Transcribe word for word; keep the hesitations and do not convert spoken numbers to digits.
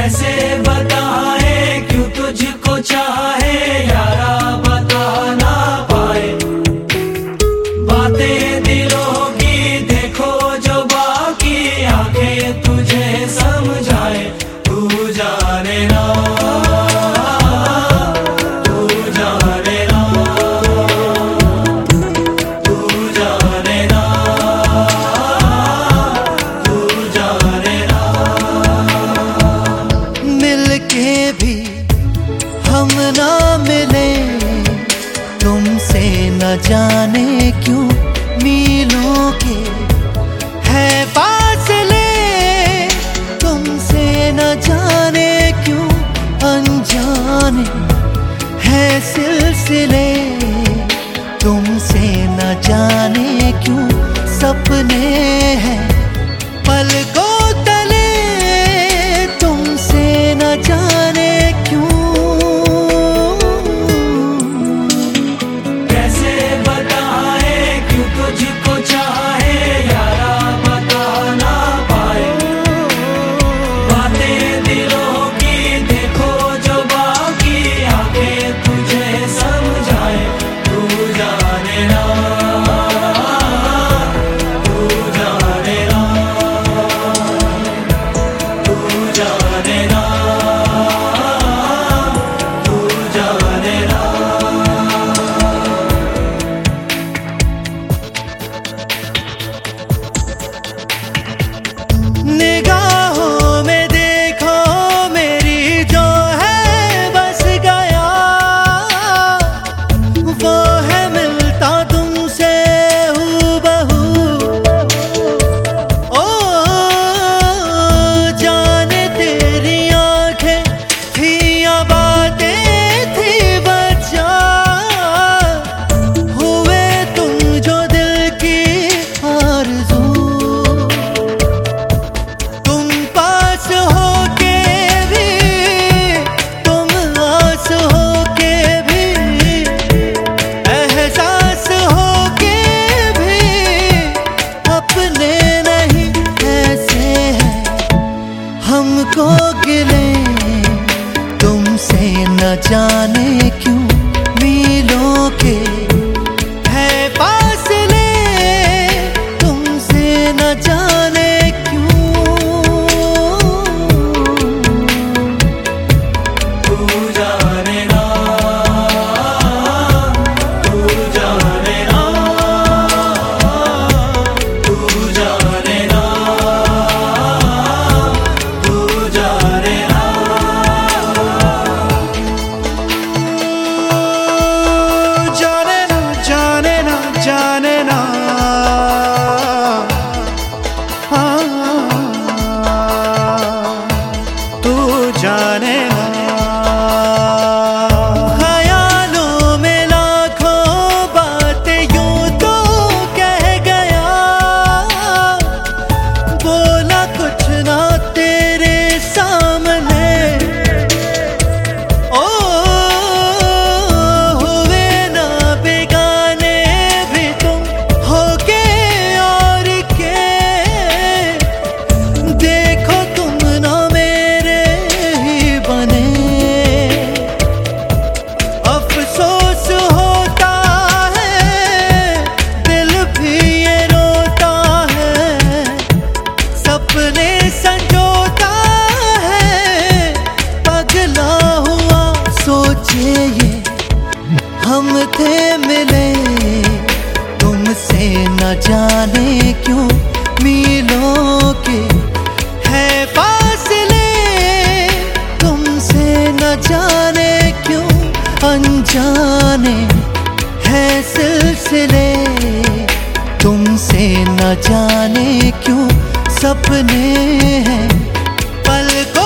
कैसे बताए क्यों तुझको चाहे यारा, बता ना पाए बातें दिलों की, देखो जो बाकी आंखें तुझे समझाए। तू जाने ना, तू जाने ना, तू जाने ना, तू जाने ना। मिलके भी हम ना मिले, तुमसे न जाने क्यों मीलों के है फासले, तुमसे न जाने क्यों अनजाने है सिलसिले, तुमसे न जाने क्यों सपने हैं पलकों तले, तुमसे न जाने क्यों। कैसे बताए क्यों तुझको चाहे यारा, बता ना पाए बातें दिलों की, देखो जो बाकी आंखें तुझे समझाए। तू जाने ना, तू जाने ना, तू जाने ना, तू जाने ना। निगाहों में देखो मेरी जो है बस गया, वो है मिलता तुमसे हूबहू। ओ जाने तेरी आंखें थी या बातें थी बचा, हुए तुम जो दिल की आरज़ू, तुम पास होके भी, तुम आस होके भी, एहसास होके भी, अपने नहीं ऐसे हैं हमको गिले, तुमसे न जाने क्यों मीलों के है फासले, तुमसे न जाने क्यों। तू जाने ना, तू जाने ना, तू जाने ना, तू जाने ना। जाने ना, जाने ना, जाने ना, हाँ, तू जाने ना। ख्यालों में लाखों बातें यूं तो कह गया, बोला कुछ ना तेरे सामने। ओ हुए ना बेगाने भी तुम होके और के, देखो तुम ना मेरे ही बने। अफसोस होता है दिल भी ये रोता है, सपने संजोता है पगला हुआ सोचे ये हम थे मिले, तुमसे न जाने क्यों मीलों के है फासले, तुमसे न जाने क्यों अनजाने है सिलसिले, तुमसे न जाने क्यों सपने हैं पलकों